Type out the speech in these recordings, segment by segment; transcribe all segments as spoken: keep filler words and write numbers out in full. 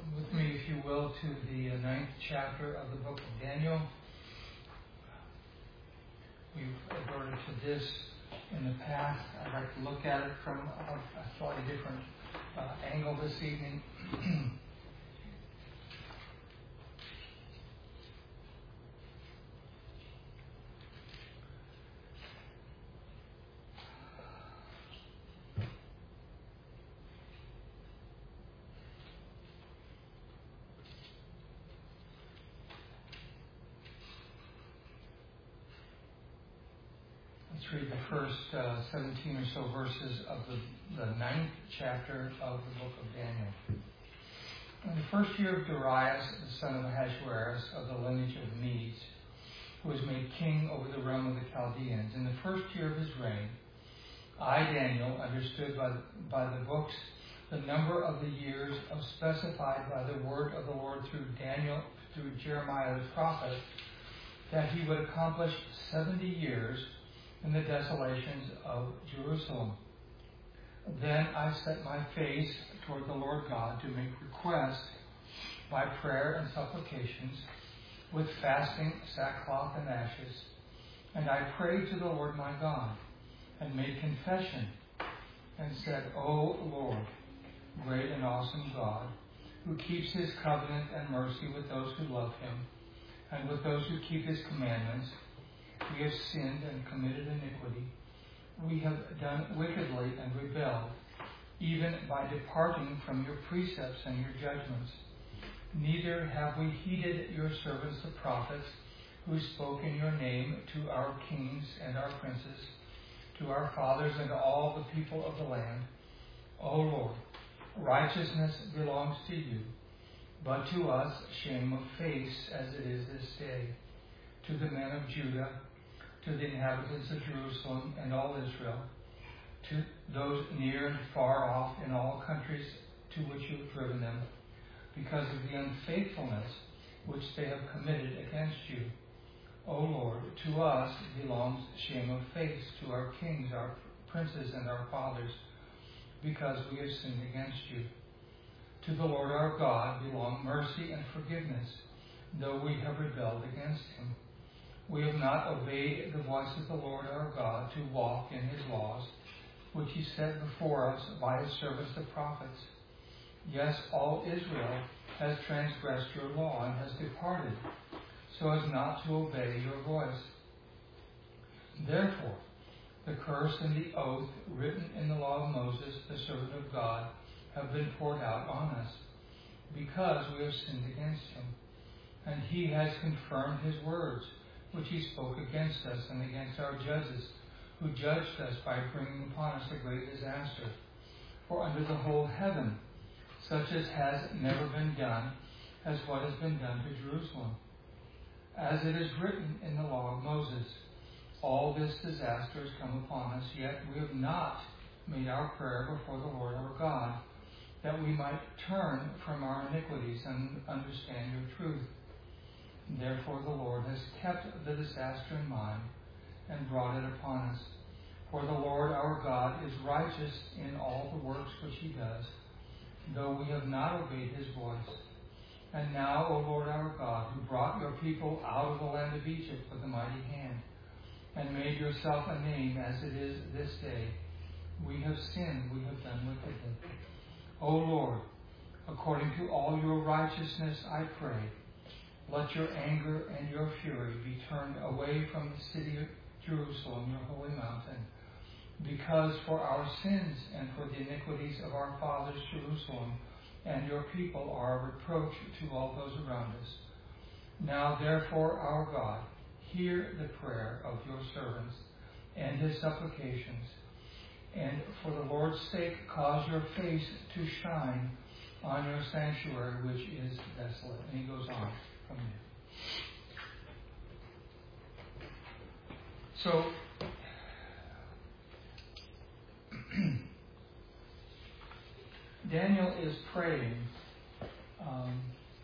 with me, if you will, to the ninth chapter of the book of Daniel. We've adverted to this in the past. I'd like to look at it from a, a slightly different uh, angle this evening. Let's read the first uh, seventeen or so verses of the, the ninth chapter of the book of Daniel. In the first year of Darius, the son of Ahasuerus, of the lineage of the Medes, who was made king over the realm of the Chaldeans, in the first year of his reign, I, Daniel, understood by the, by the books the number of the years of specified by the word of the Lord through Daniel, through Jeremiah the prophet, that he would accomplish seventy years in the desolations of Jerusalem. Then I set my face toward the Lord God to make request by prayer and supplications with fasting, sackcloth, and ashes. And I prayed to the Lord my God and made confession and said, O Lord, great and awesome God, who keeps his covenant and mercy with those who love him and with those who keep his commandments, we have sinned and committed iniquity. We have done wickedly and rebelled, even by departing from your precepts and your judgments. Neither have we heeded your servants the prophets, who spoke in your name to our kings and our princes, to our fathers and to all the people of the land. O Lord, righteousness belongs to you, but to us shame of face as it is this day. To the men of Judah, to the inhabitants of Jerusalem and all Israel, to those near and far off in all countries to which you have driven them, because of the unfaithfulness which they have committed against you. O Lord, to us belongs shame of face, to our kings, our princes, and our fathers, because we have sinned against you. To the Lord our God belong mercy and forgiveness, though we have rebelled against him. We have not obeyed the voice of the Lord our God to walk in his laws, which he set before us by his servants the prophets. Yes, all Israel has transgressed your law and has departed, so as not to obey your voice. Therefore, the curse and the oath written in the law of Moses, the servant of God, have been poured out on us, because we have sinned against him. And he has confirmed his words, which he spoke against us and against our judges, who judged us by bringing upon us a great disaster. For under the whole heaven, such as has never been done, as what has been done to Jerusalem. As it is written in the law of Moses, all this disaster has come upon us, yet we have not made our prayer before the Lord our God, that we might turn from our iniquities and understand your truth. Therefore the Lord has kept the disaster in mind and brought it upon us. For the Lord our God is righteous in all the works which he does, though we have not obeyed his voice. And now, O Lord our God, who brought your people out of the land of Egypt with a mighty hand, and made yourself a name as it is this day, we have sinned, we have done wickedly. O Lord, according to all your righteousness I pray, let your anger and your fury be turned away from the city of Jerusalem, your holy mountain, because for our sins and for the iniquities of our fathers, Jerusalem, and your people are a reproach to all those around us. Now, therefore, our God, hear the prayer of your servants and his supplications, and for the Lord's sake cause your face to shine on your sanctuary, which is desolate. And he goes on from there. So, Daniel is praying um,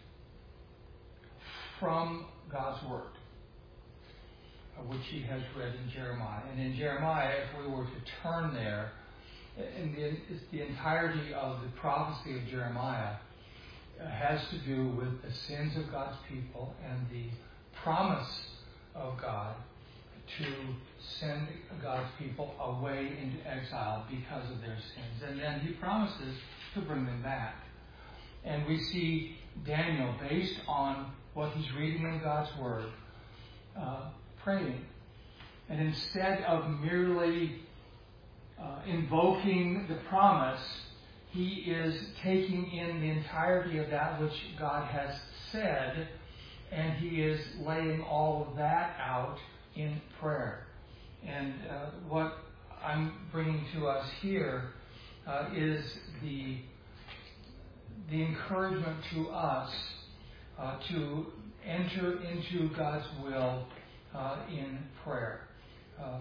from God's Word, which he has read in Jeremiah. And in Jeremiah, if we were to turn there, in the, it's the entirety of the prophecy of Jeremiah has to do with the sins of God's people and the promise of God to send God's people away into exile because of their sins. And then he promises to bring them back. And we see Daniel, based on what he's reading in God's Word, uh, praying. And instead of merely uh, invoking the promise, he is taking in the entirety of that which God has said, and he is laying all of that out in prayer. And uh, what I'm bringing to us here uh, is the the encouragement to us uh, to enter into God's will uh, in prayer. Uh,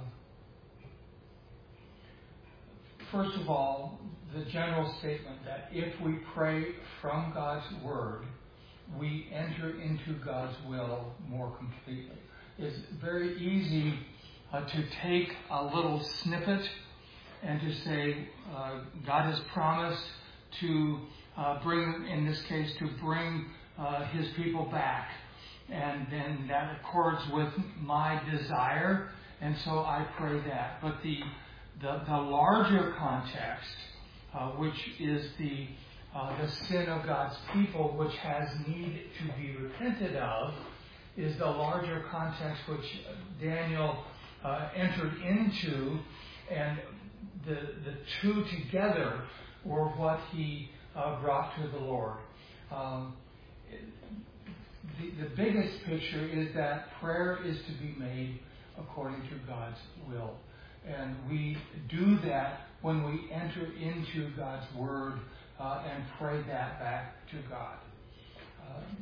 first of all, the general statement that if we pray from God's Word, we enter into God's will more completely. It's very easy uh, to take a little snippet and to say, uh, God has promised to uh, bring, in this case, to bring uh, His people back. And then that accords with my desire, and so I pray that. But the the, the larger context, uh, which is the uh, the sin of God's people, which has need to be repented of, is the larger context which Daniel uh, entered into, and the the two together were what he uh, brought to the Lord. Um, the, the biggest picture is that prayer is to be made according to God's will. And we do that when we enter into God's Word uh, and pray that back to God. Um,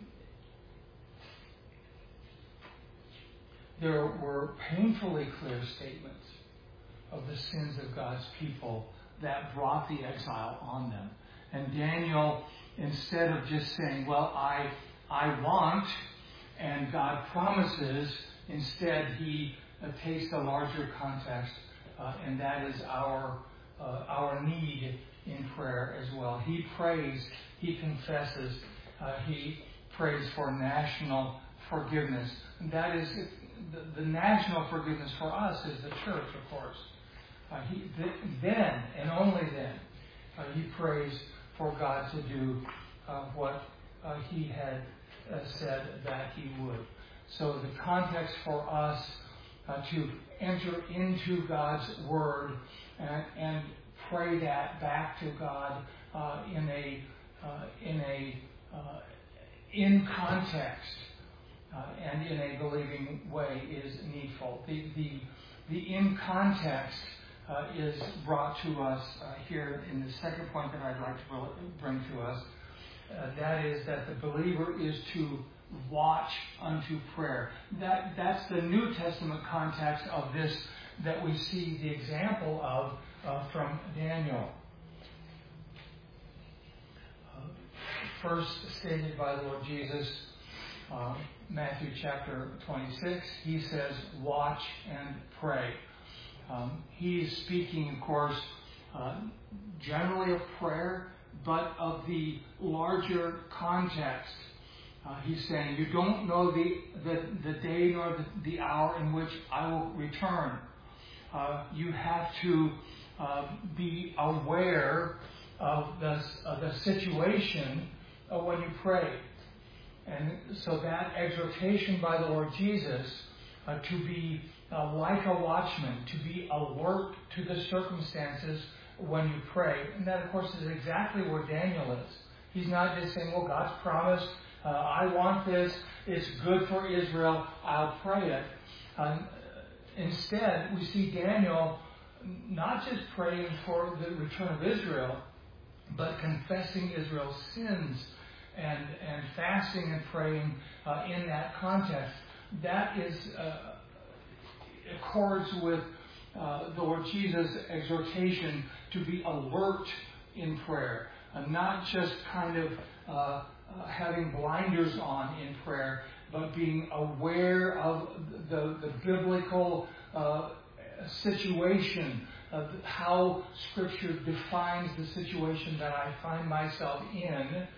there were painfully clear statements of the sins of God's people that brought the exile on them. And Daniel, instead of just saying, well, I I want, and God promises, instead he uh, takes the larger context, uh, and that is our uh, our need in prayer as well. He prays, he confesses, uh, he prays for national forgiveness. And that is, the, the national forgiveness for us is the church, of course. Uh, he, th- then, and only then, uh, he prays for God to do uh, what uh, he had uh, said that he would. So the context for us uh, to enter into God's Word and, and pray that back to God uh, in a uh, in a uh, in context uh, and in a believing way is needful. The the the in context uh, is brought to us uh, here in the second point that I'd like to bring to us. Uh, that is that the believer is to watch unto prayer. That that's the New Testament context of this that we see the example of uh, from Daniel. Uh, first stated by the Lord Jesus, uh, Matthew chapter twenty-six, he says, "Watch and pray." Um, he is speaking, of course, uh, generally of prayer, but of the larger context. Uh, he's saying, you don't know the, the, the day nor the, the hour in which I will return. Uh, you have to uh, be aware of the, of the situation uh, when you pray. And so that exhortation by the Lord Jesus uh, to be uh, like a watchman, to be alert to the circumstances when you pray. And that, of course, is exactly where Daniel is. He's not just saying, well, God's promised, uh, I want this, it's good for Israel, I'll pray it. Um, instead, we see Daniel not just praying for the return of Israel, but confessing Israel's sins and, and fasting and praying uh, in that context. That is uh, accords with uh, the Lord Jesus' exhortation to be alert in prayer, uh, not just kind of uh, uh, having blinders on in prayer, but being aware of the, the biblical uh, situation, of how Scripture defines the situation that I find myself in,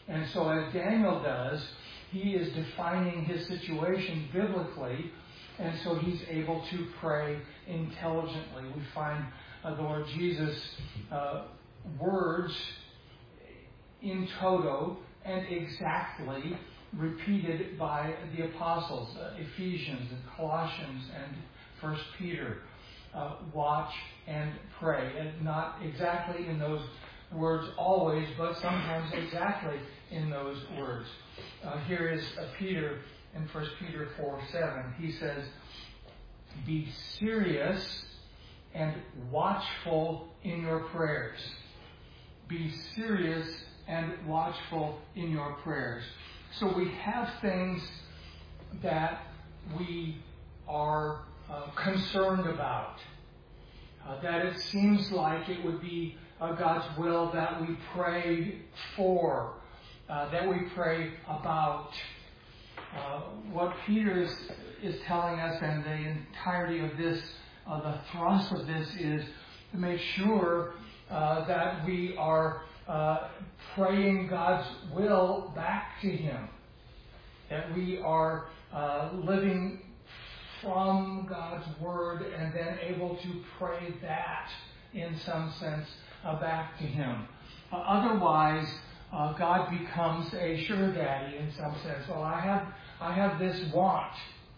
And so as Daniel does, he is defining his situation biblically, and so he's able to pray intelligently. We find uh, the Lord Jesus' uh, words in toto and exactly repeated by the apostles, uh, Ephesians and Colossians and First Peter. Uh, watch and pray. And not exactly in those words always, but sometimes exactly in those words. Uh, here is uh, Peter in First Peter four seven. He says, "Be serious and watchful in your prayers." Be serious and watchful in your prayers. So we have things that we are uh, concerned about. Uh, that it seems like it would be uh, God's will that we pray for, uh, that we pray about. Uh, what Peter is, is telling us, and the entirety of this, uh, the thrust of this, is to make sure uh, that we are uh, praying God's will back to Him, that we are uh, living from God's Word and then able to pray that in some sense uh, back to Him. Uh, otherwise, uh, God becomes a sugar daddy in some sense. Well, I have I have this want,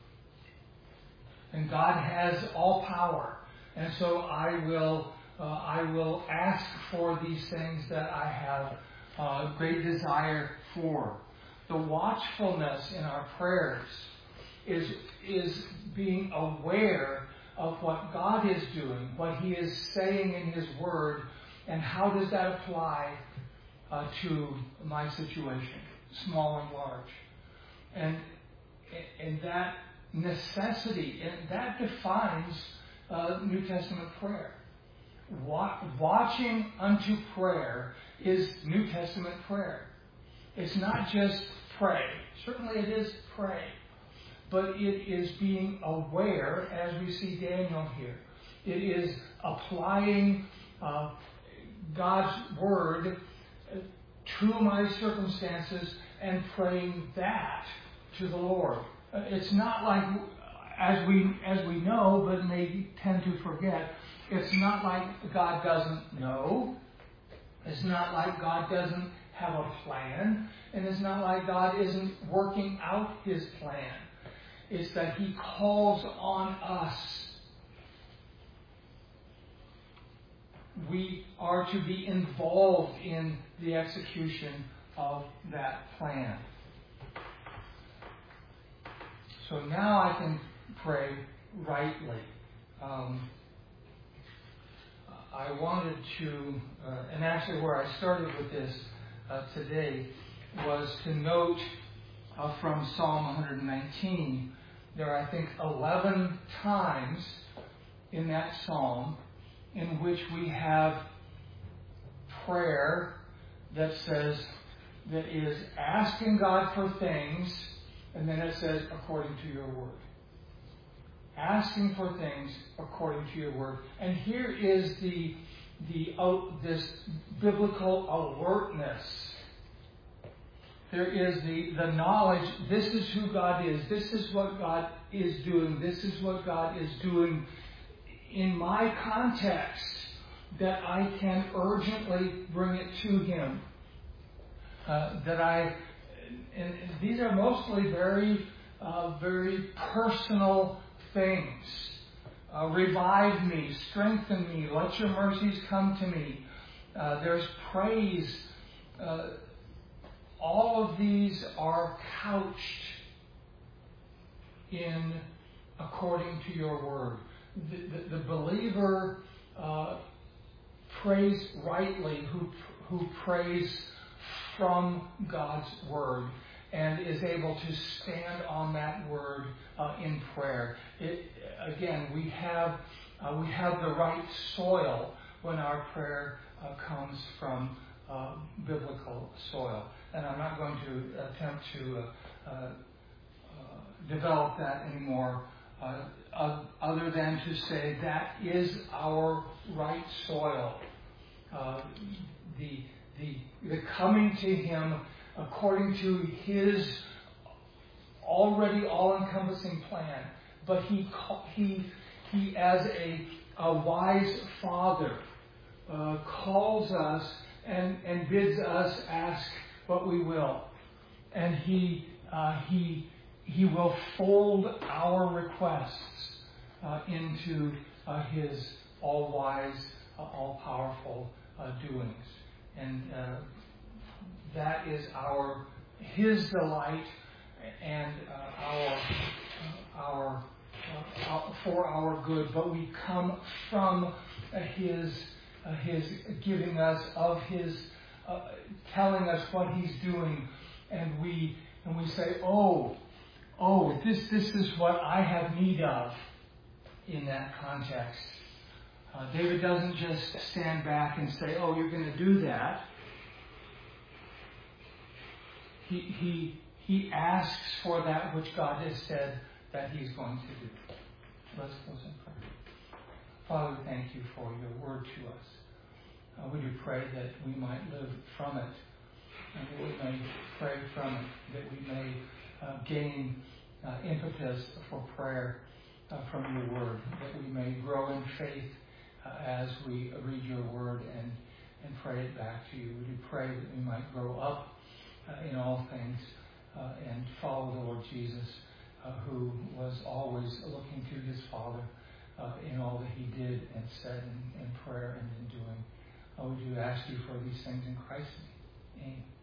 and God has all power, and so I will uh, I will ask for these things that I have uh, great desire for. The watchfulness in our prayers is is being aware of what God is doing, what He is saying in His Word, and how does that apply uh, to my situation, small and large. And, and that necessity, and that defines uh, New Testament prayer. Watching unto prayer is New Testament prayer. It's not just pray. Certainly it is pray. But it is being aware, as we see Daniel here. It is applying uh, God's Word to my circumstances and praying that to the Lord. It's not like, as we as we know, but may tend to forget, it's not like God doesn't know. It's not like God doesn't have a plan. And it's not like God isn't working out His plan. It's that He calls on us. We are to be involved in the execution of that plan. So now I can pray rightly. Um, I wanted to, uh, and actually where I started with this uh, today was to note uh, from Psalm one nineteen, there are, I think, eleven times in that psalm in which we have prayer that says, that is asking God for things, and then it says, according to your word. Asking for things according to your word. And here is the, the uh, this biblical alertness. There is the, the knowledge, this is who God is. This is what God is doing. This is what God is doing in my context, that I can urgently bring it to Him. Uh, that I, and these are mostly very, uh, very personal things. Uh, revive me, strengthen me, let your mercies come to me. Uh, there's praise. Uh, all of these are couched in according to your word. The, the, the believer uh, prays rightly who who prays from God's word and is able to stand on that word uh, in prayer. It, again, we have uh, we have the right soil when our prayer uh, comes from uh, biblical soil. And I'm not going to attempt to uh, uh, uh, develop that anymore, uh, uh, other than to say that is our right soil. Uh, the the the coming to Him according to His already all-encompassing plan. But He, He, He as a, a wise Father, uh, calls us and, and bids us ask what we will. And He, uh, He, He will fold our requests uh, into uh, His all-wise, uh, all-powerful uh, doings. And uh, that is our His delight and uh, our uh, our, uh, our for our good. But we come from uh, His uh, His giving us of His uh, telling us what He's doing, and we and we say, oh, oh, this this is what I have need of. In that context, uh, David doesn't just stand back and say, "Oh, you're going to do that." He he he asks for that which God has said that He's going to do. Let's close in prayer. Father, we thank You for Your word to us. Uh, we do pray that we might live from it, and that we may pray from it, that we may uh, gain uh, impetus for prayer uh, from Your word, that we may grow in faith uh, as we read Your word and, and pray it back to You. We do pray that we might grow up uh, in all things uh, and follow the Lord Jesus, uh, who was always looking to His Father uh, in all that He did and said in, in prayer and in doing. Uh, we do ask You for these things in Christ's name. Amen.